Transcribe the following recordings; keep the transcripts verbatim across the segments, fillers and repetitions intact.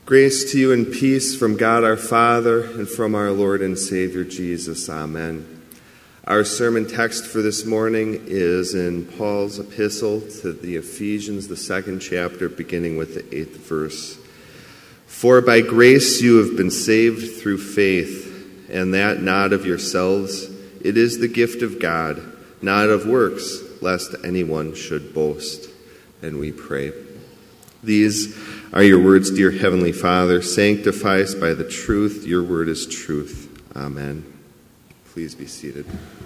Grace to you and peace from God our Father and from our Lord and Savior Jesus. Amen. Our sermon text for this morning is in Paul's epistle to the Ephesians, the second chapter, beginning with the eighth verse. For by grace you have been saved through faith, and that not of yourselves. It is the gift of God, not of works, lest anyone should boast. And we pray. These are your words, dear Heavenly Father. Sanctify us by the truth. Your word is truth. Amen. Please be seated.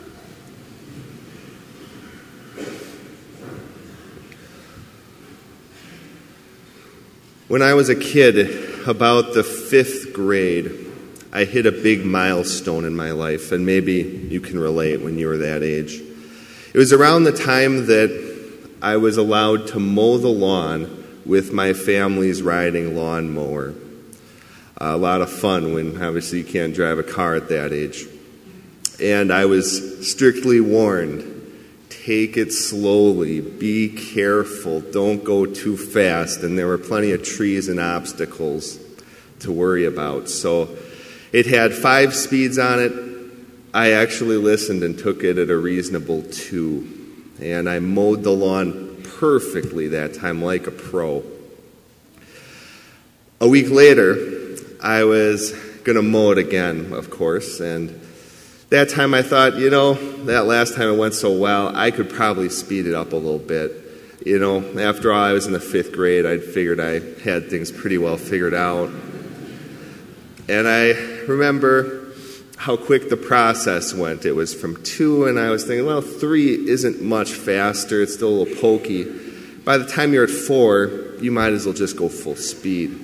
When I was a kid, about the fifth grade, I hit a big milestone in my life, and maybe you can relate when you were that age. It was around the time that I was allowed to mow the lawn with my family's riding lawnmower. A lot of fun when obviously you can't drive a car at that age. And I was strictly warned, take it slowly, be careful, don't go too fast. And there were plenty of trees and obstacles to worry about. So it had five speeds on it. I actually listened and took it at a reasonable two. And I mowed the lawn perfectly that time, like a pro. A week later, I was going to mow it again, of course, and that time I thought, you know, that last time it went so well, I could probably speed it up a little bit. You know, after all, I was in the fifth grade. I figured I had things pretty well figured out. And I remember how quick the process went. It was from two, and I was thinking, well, three isn't much faster. It's still a little pokey. By the time you're at four, you might as well just go full speed.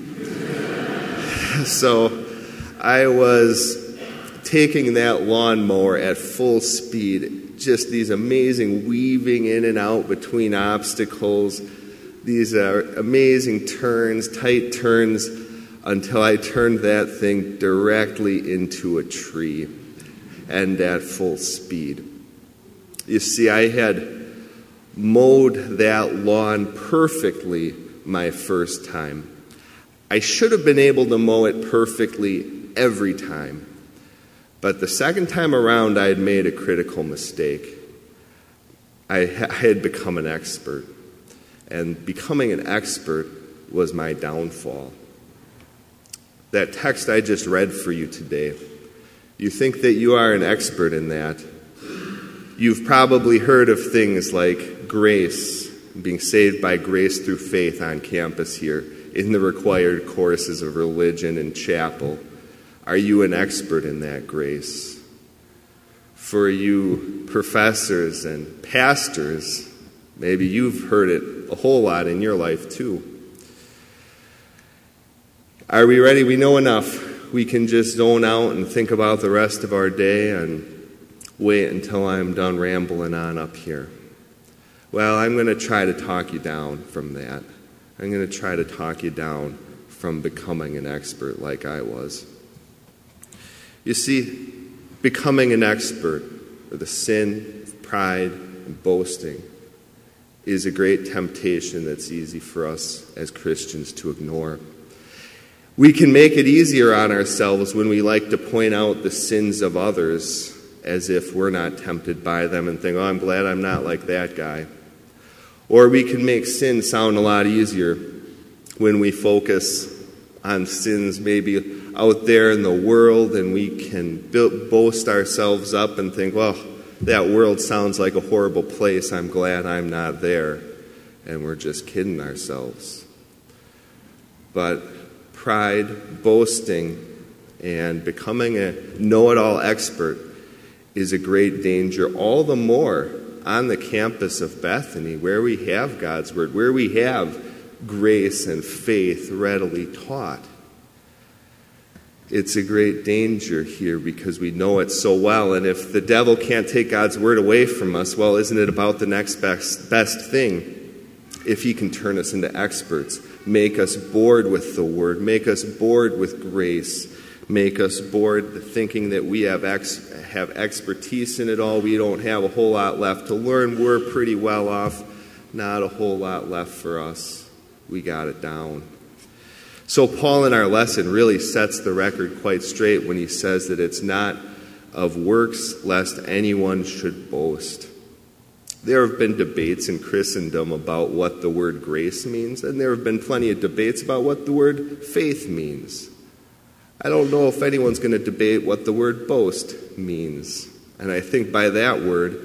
So I was taking that lawnmower at full speed, just these amazing weaving in and out between obstacles, these uh, amazing turns, tight turns, until I turned that thing directly into a tree, and at full speed. You see, I had mowed that lawn perfectly my first time. I should have been able to mow it perfectly every time. But the second time around, I had made a critical mistake. I had become an expert. And becoming an expert was my downfall. That text I just read for you today, you think that you are an expert in that. You've probably heard of things like grace, being saved by grace through faith on campus here, in the required courses of religion and chapel. Are you an expert in that grace? For you professors and pastors, maybe you've heard it a whole lot in your life too. Are we ready? We know enough. We can just zone out and think about the rest of our day and wait until I'm done rambling on up here. Well, I'm going to try to talk you down from that. I'm going to try to talk you down from becoming an expert like I was. You see, becoming an expert with the sin of pride and boasting is a great temptation that's easy for us as Christians to ignore. We can make it easier on ourselves when we like to point out the sins of others as if we're not tempted by them and think, oh, I'm glad I'm not like that guy. Or we can make sin sound a lot easier when we focus on sins maybe out there in the world, and we can build, boast ourselves up and think, well, that world sounds like a horrible place. I'm glad I'm not there. And we're just kidding ourselves. But pride, boasting, and becoming a know-it-all expert is a great danger, all the more on the campus of Bethany, where we have God's Word, where we have grace and faith readily taught. It's a great danger here because we know it so well, and if the devil can't take God's Word away from us, well, isn't it about the next best, best thing? If he can turn us into experts, make us bored with the Word, make us bored with grace, make us bored thinking that we have ex- have expertise in it all. We don't have a whole lot left to learn. We're pretty well off. Not a whole lot left for us. We got it down. So Paul in our lesson really sets the record quite straight when he says that it's not of works lest anyone should boast. There have been debates in Christendom about what the word grace means, and there have been plenty of debates about what the word faith means. I don't know if anyone's going to debate what the word boast means. And I think by that word,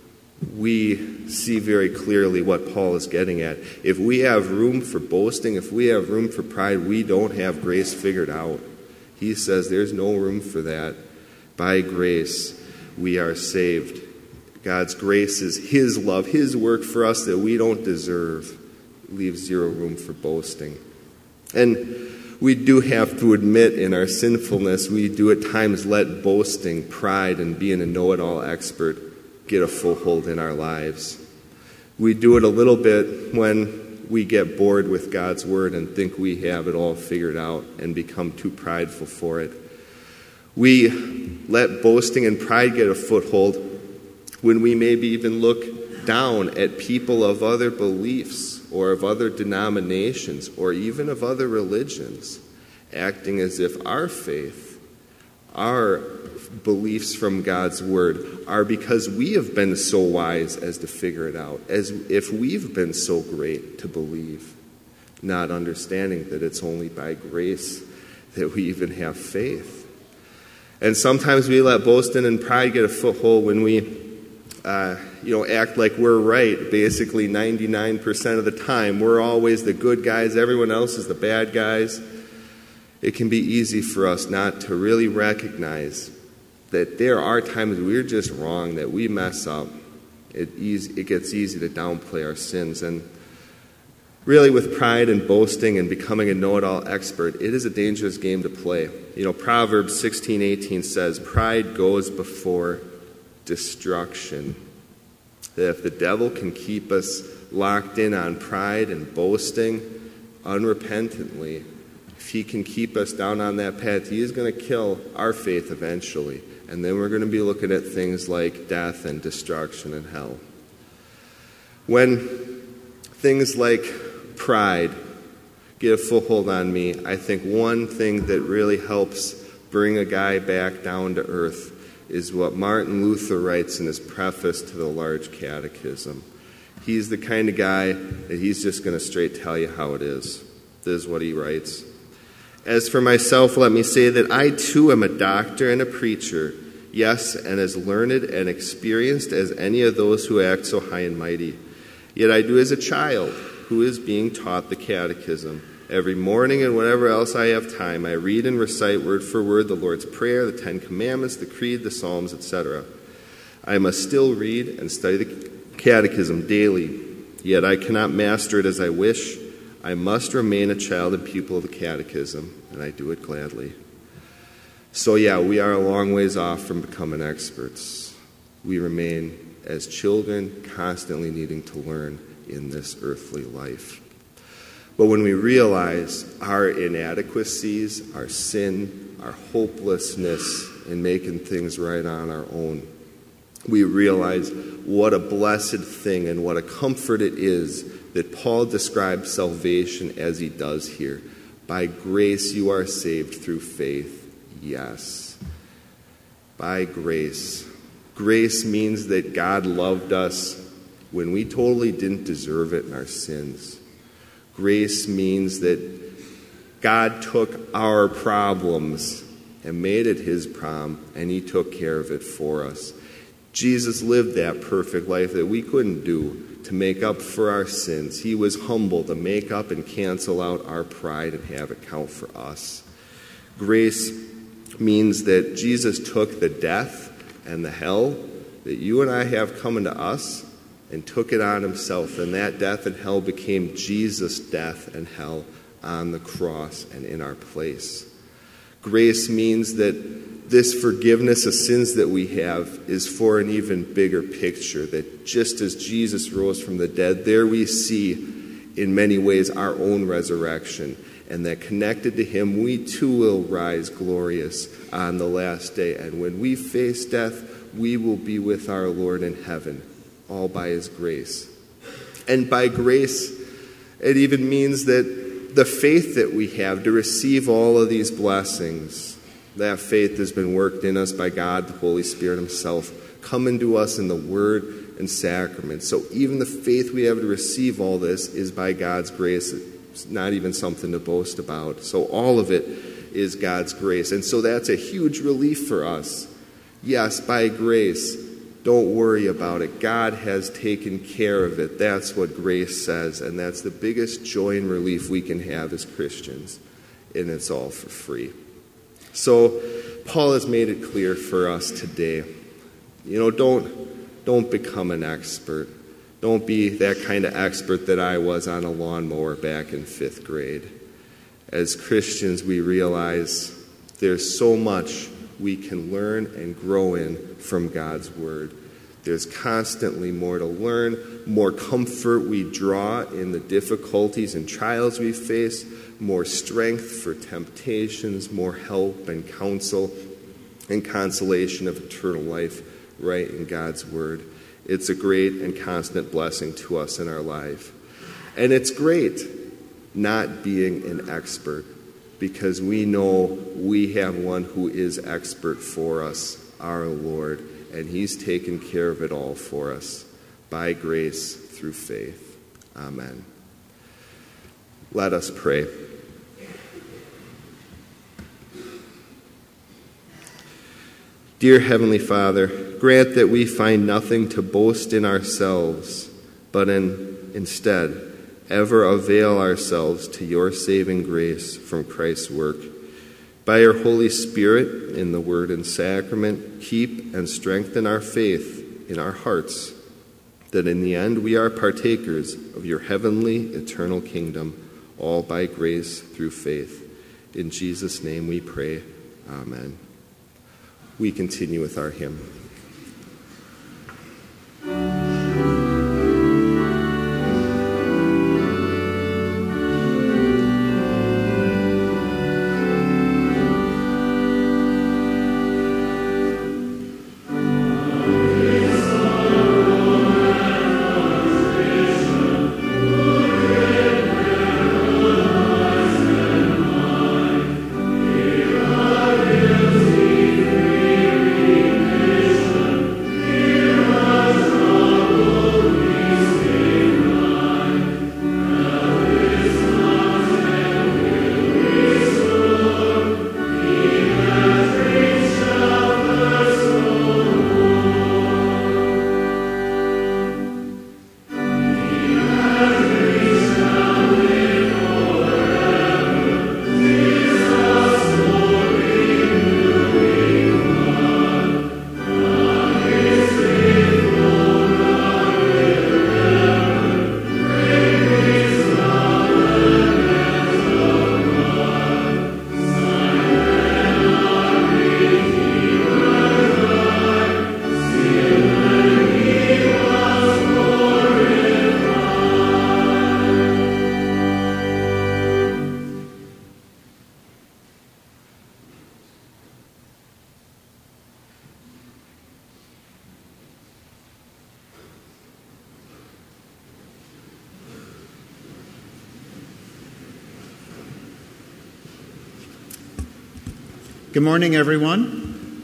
we see very clearly what Paul is getting at. If we have room for boasting, if we have room for pride, we don't have grace figured out. He says there's no room for that. By grace, we are saved. God's grace is his love, his work for us that we don't deserve. Leaves zero room for boasting. And we do have to admit in our sinfulness, we do at times let boasting, pride, and being a know-it-all expert get a foothold in our lives. We do it a little bit when we get bored with God's word and think we have it all figured out and become too prideful for it. We let boasting and pride get a foothold when we maybe even look down at people of other beliefs or of other denominations or even of other religions, acting as if our faith, our beliefs from God's word are because we have been so wise as to figure it out, as if we've been so great to believe, not understanding that it's only by grace that we even have faith. And sometimes we let boasting and pride get a foothold when we Uh, you know, act like we're right basically ninety-nine percent of the time. We're always the good guys. Everyone else is the bad guys. It can be easy for us not to really recognize that there are times we're just wrong, that we mess up. It, easy, it gets easy to downplay our sins. And really with pride and boasting and becoming a know-it-all expert, it is a dangerous game to play. You know, Proverbs sixteen eighteen says, pride goes before destruction. That if the devil can keep us locked in on pride and boasting unrepentantly, if he can keep us down on that path, he is going to kill our faith eventually. And then we're going to be looking at things like death and destruction and hell. When things like pride get a foothold on me, I think one thing that really helps bring a guy back down to earth is what Martin Luther writes in his preface to the Large Catechism. He's the kind of guy that he's just going to straight tell you how it is. This is what he writes. As for myself, let me say that I too am a doctor and a preacher, yes, and as learned and experienced as any of those who act so high and mighty. Yet I do as a child who is being taught the catechism. Every morning and whenever else I have time, I read and recite word for word the Lord's Prayer, the Ten Commandments, the Creed, the Psalms, et cetera. I must still read and study the catechism daily, yet I cannot master it as I wish. I must remain a child and pupil of the catechism, and I do it gladly. So yeah, we are a long ways off from becoming experts. We remain as children, constantly needing to learn in this earthly life. But when we realize our inadequacies, our sin, our hopelessness in making things right on our own, we realize what a blessed thing and what a comfort it is that Paul describes salvation as he does here. By grace you are saved through faith, yes. By grace. Grace means that God loved us when we totally didn't deserve it in our sins. Grace means that God took our problems and made it his problem, and he took care of it for us. Jesus lived that perfect life that we couldn't do to make up for our sins. He was humble to make up and cancel out our pride and have it count for us. Grace means that Jesus took the death and the hell that you and I have coming to us and took it on himself. And that death and hell became Jesus' death and hell on the cross and in our place. Grace means that this forgiveness of sins that we have is for an even bigger picture, that just as Jesus rose from the dead, there we see in many ways our own resurrection, and that connected to him, we too will rise glorious on the last day. And when we face death, we will be with our Lord in heaven, all by his grace. And by grace, it even means that the faith that we have to receive all of these blessings, that faith has been worked in us by God, the Holy Spirit himself, coming to us in the word and sacrament. So even the faith we have to receive all this is by God's grace. It's not even something to boast about. So all of it is God's grace. And so that's a huge relief for us. Yes, by grace. Don't worry about it. God has taken care of it. That's what grace says. And that's the biggest joy and relief we can have as Christians. And it's all for free. So Paul has made it clear for us today. You know, don't, don't become an expert. Don't be that kind of expert that I was on a lawnmower back in fifth grade. As Christians, we realize there's so much we can learn and grow in from God's word. There's constantly more to learn, more comfort we draw in the difficulties and trials we face, more strength for temptations, more help and counsel and consolation of eternal life right in God's word. It's a great and constant blessing to us in our life. And it's great not being an expert, because we know we have one who is expert for us, our Lord, and he's taken care of it all for us by grace through faith. Amen. Let us pray. Dear Heavenly Father, grant that we find nothing to boast in ourselves, but in, instead ever avail ourselves to your saving grace from Christ's work. By your Holy Spirit, in the word and sacrament, keep and strengthen our faith in our hearts, that in the end we are partakers of your heavenly, eternal kingdom, all by grace through faith. In Jesus' name we pray. Amen. We continue with our hymn. Good morning, everyone.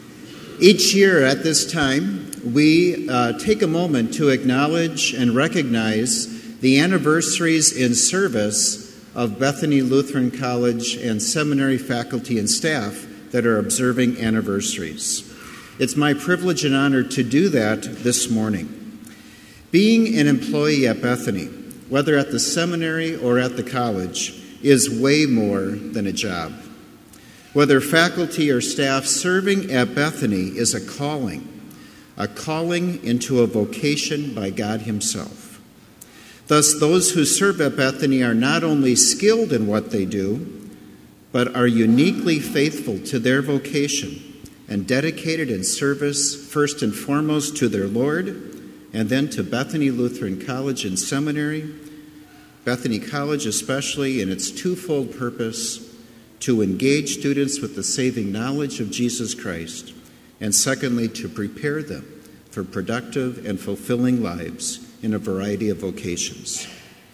Each year at this time, we uh, take a moment to acknowledge and recognize the anniversaries in service of Bethany Lutheran College and seminary faculty and staff that are observing anniversaries. It's my privilege and honor to do that this morning. Being an employee at Bethany, whether at the seminary or at the college, is way more than a job. Whether faculty or staff, serving at Bethany is a calling, a calling into a vocation by God himself. Thus, those who serve at Bethany are not only skilled in what they do, but are uniquely faithful to their vocation and dedicated in service first and foremost to their Lord, and then to Bethany Lutheran College and Seminary, Bethany College especially in its twofold purpose to engage students with the saving knowledge of Jesus Christ, and secondly, to prepare them for productive and fulfilling lives in a variety of vocations.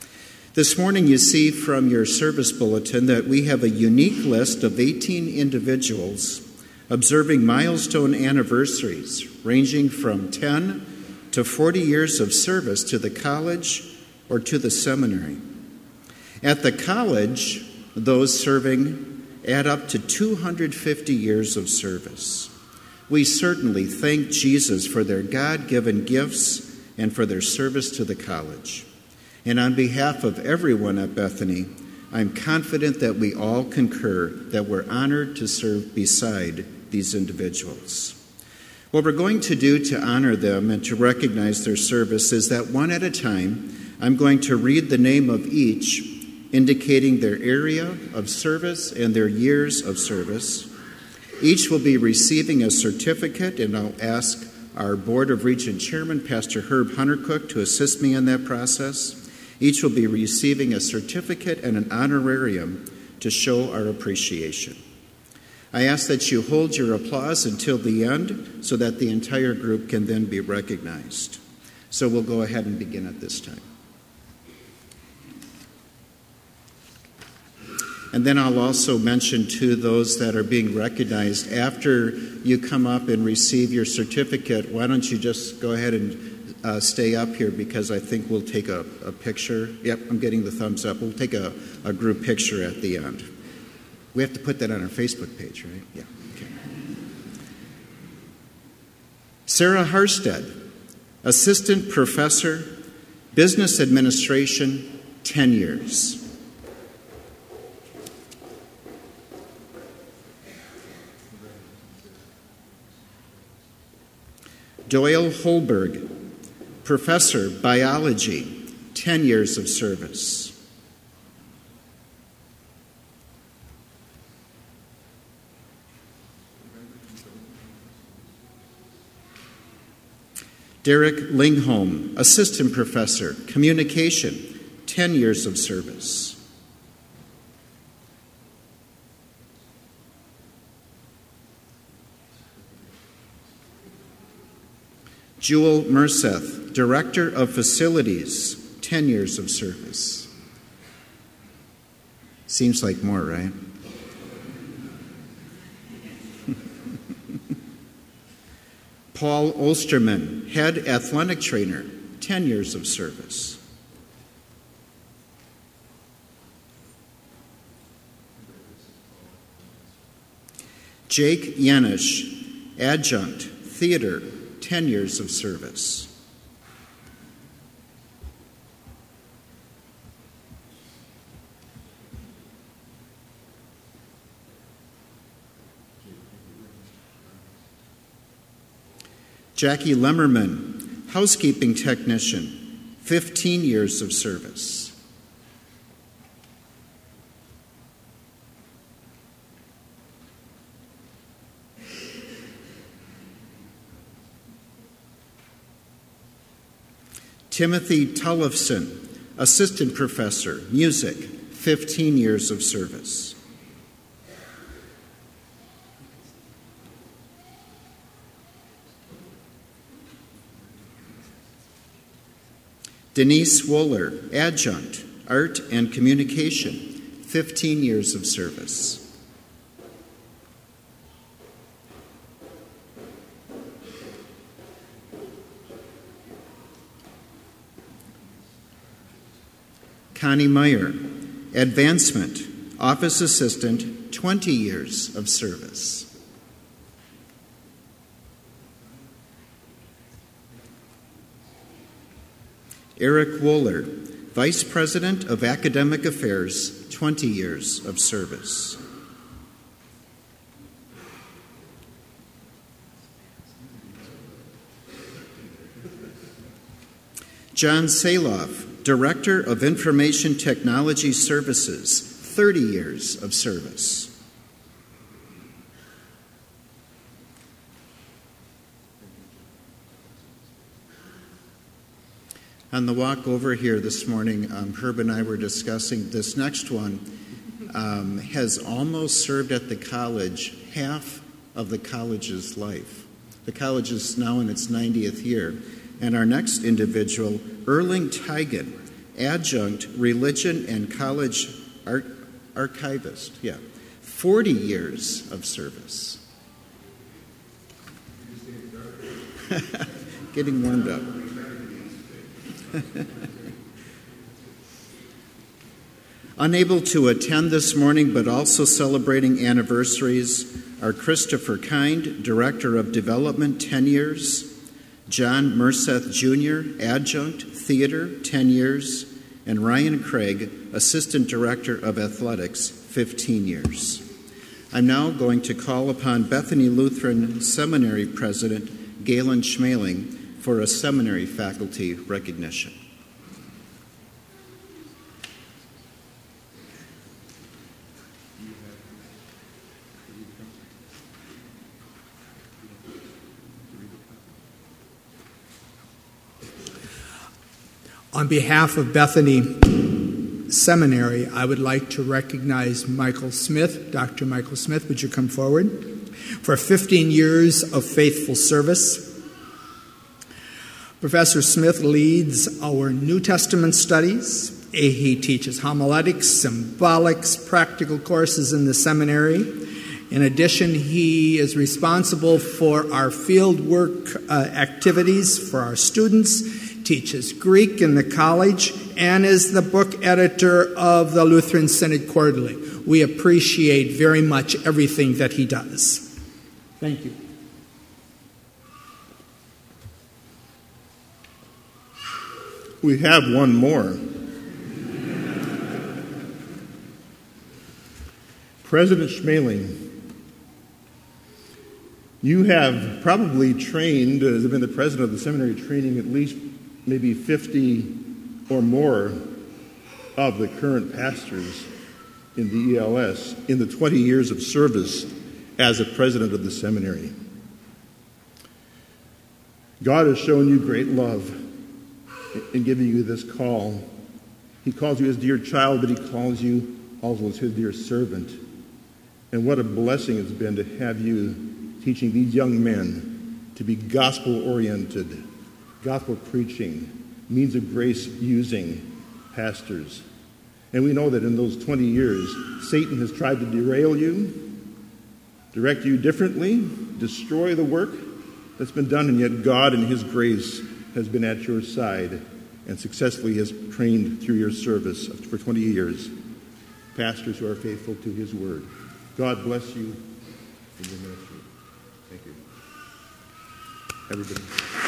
This morning you see from your service bulletin that we have a unique list of eighteen individuals observing milestone anniversaries ranging from ten to forty years of service to the college or to the seminary. At the college, those serving add up to two hundred fifty years of service. We certainly thank Jesus for their God-given gifts and for their service to the college. And on behalf of everyone at Bethany, I'm confident that we all concur that we're honored to serve beside these individuals. What we're going to do to honor them and to recognize their service is that one at a time, I'm going to read the name of each, indicating their area of service and their years of service. Each will be receiving a certificate, and I'll ask our Board of Regent Chairman, Pastor Herb Huntercook, to assist me in that process. Each will be receiving a certificate and an honorarium to show our appreciation. I ask that you hold your applause until the end so that the entire group can then be recognized. So we'll go ahead and begin at this time. And then I'll also mention to those that are being recognized, after you come up and receive your certificate, why don't you just go ahead and uh, stay up here, because I think we'll take a, a picture. Yep, I'm getting the thumbs up. We'll take a, a group picture at the end. We have to put that on our Facebook page, right? Yeah, okay. Sarah Harstead, Assistant Professor, Business Administration, ten years. Doyle Holberg, Professor, Biology, ten years of service. Derek Lingholm, Assistant Professor, Communication, ten years of service. Jewel Merseth, Director of Facilities, ten years of service. Seems like more, right? Paul Olsterman, Head Athletic Trainer, ten years of service. Jake Yanish, Adjunct, Theater, ten years of service. Jackie Lemmerman, Housekeeping Technician, fifteen years of service. Timothy Tullifson, Assistant Professor, Music, fifteen years of service. Denise Wohler, Adjunct, Art and Communication, fifteen years of service. Connie Meyer, Advancement, Office Assistant, twenty years of service. Eric Wohler, Vice President of Academic Affairs, twenty years of service. John Saloff, Director of Information Technology Services, thirty years of service. On the walk over here this morning, um, Herb and I were discussing this next one um, has almost served at the college half of the college's life. The college is now in its ninetieth year. And our next individual, Erling Teigen, adjunct religion and college ar- archivist. Yeah, forty years of service. Getting warmed up. Unable to attend this morning, but also celebrating anniversaries, are Christopher Kind, Director of Development, ten years, John Merseth Junior, Adjunct, Theater, ten years, and Ryan Craig, Assistant Director of Athletics, fifteen years. I'm now going to call upon Bethany Lutheran Seminary President Galen Schmaling for a seminary faculty recognition. On behalf of Bethany Seminary, I would like to recognize Michael Smith. Doctor Michael Smith, would you come forward? For fifteen years of faithful service. Professor Smith leads our New Testament studies. He teaches homiletics, symbolics, practical courses in the seminary. In addition, he is responsible for our field work uh, activities for our students, teaches Greek in the college, and is the book editor of the Lutheran Synod Quarterly. We appreciate very much everything that he does. Thank you. We have one more. President Schmaling, you have probably trained, as been the president of the seminary, training at least maybe fifty or more of the current pastors in the E L S in the twenty years of service as a president of the seminary. God has shown you great love in giving you this call. He calls you his dear child, but he calls you also as his dear servant. And what a blessing it's been to have you teaching these young men to be gospel-oriented, gospel-preaching, means of grace-using pastors. And we know that in those twenty years, Satan has tried to derail you, direct you differently, destroy the work that's been done, and yet God in his grace has been at your side and successfully has trained through your service for twenty years pastors who are faithful to his word. God bless you in your ministry. Thank you. Everybody.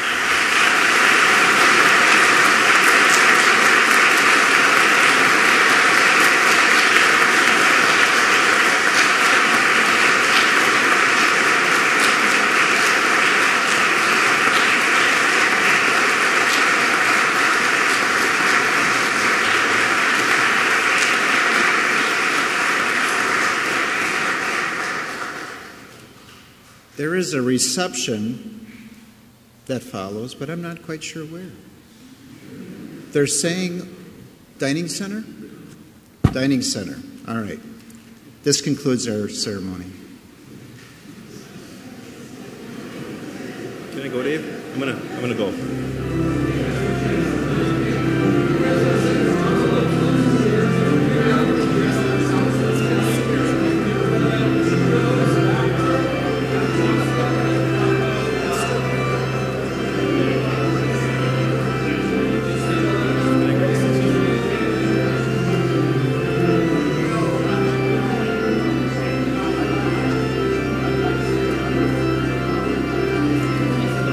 There is a reception that follows, but I'm not quite sure where. They're saying dining center? Dining center. All right. This concludes our ceremony. Can I go, Dave? I'm gonna I'm gonna go.